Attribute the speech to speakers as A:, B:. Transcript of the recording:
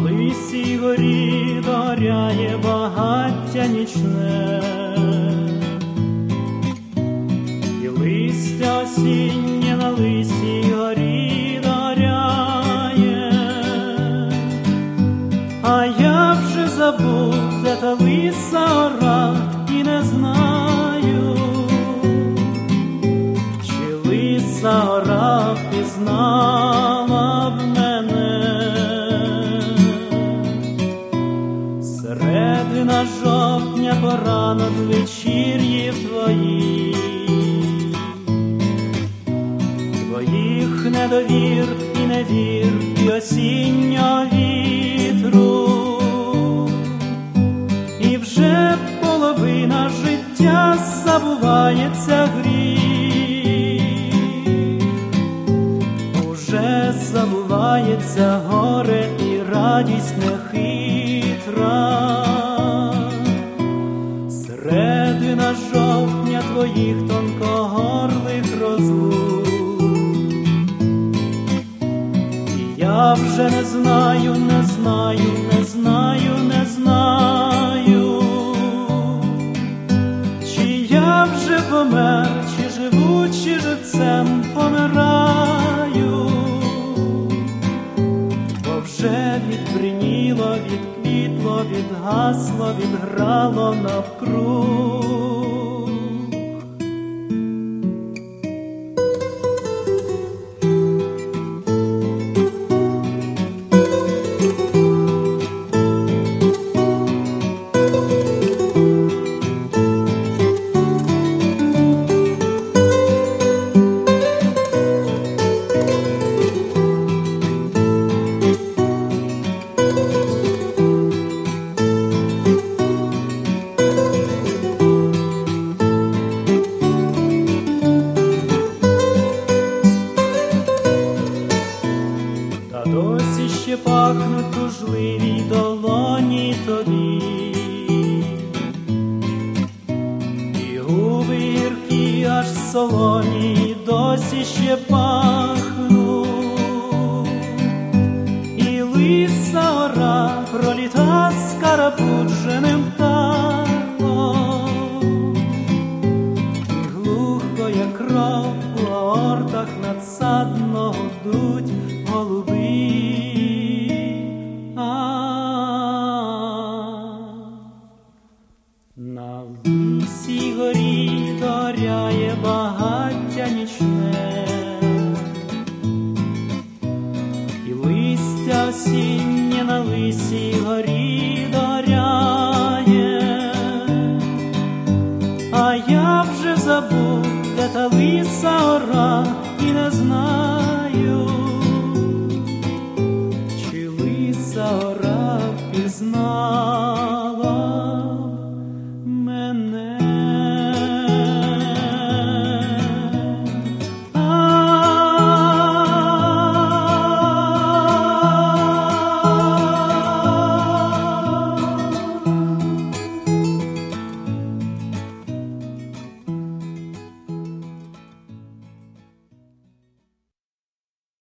A: лисій горі догоряє багаття нічне, і листя осіннє на лисій горі догоряє. А я вже забув, де та лиса гора, і не знаю, чи лиса гора впізнала б мене. Середина жовтня, пора надвечір'їв твоїх недовір і невір, і осіннього вітру. І вже половина життя забувається гріх, уже забувається горе і радість нехитра. Середина жовтня твоїх тонкогорлих розлук. І я вже не знаю, не знаю, не знаю, не знаю, чи я вже помер, чи живу, чи живцем помираю. Бо вже відбриніло, відквітло, відгасло, відграло навкруг. Досі ще пахнуть тужливі долоні тобі, і губи гіркі аж солоні досі ще пахнуть. І лиса гора проліта скарабудженим птахом, і глухо, як кров, у аортах надсадно гудуть голуби. На лисій горі догоряє багаття нічне, і листя осіннє на лисій горі догоряє. А я вже забув, де та лиса гора, і не знаю,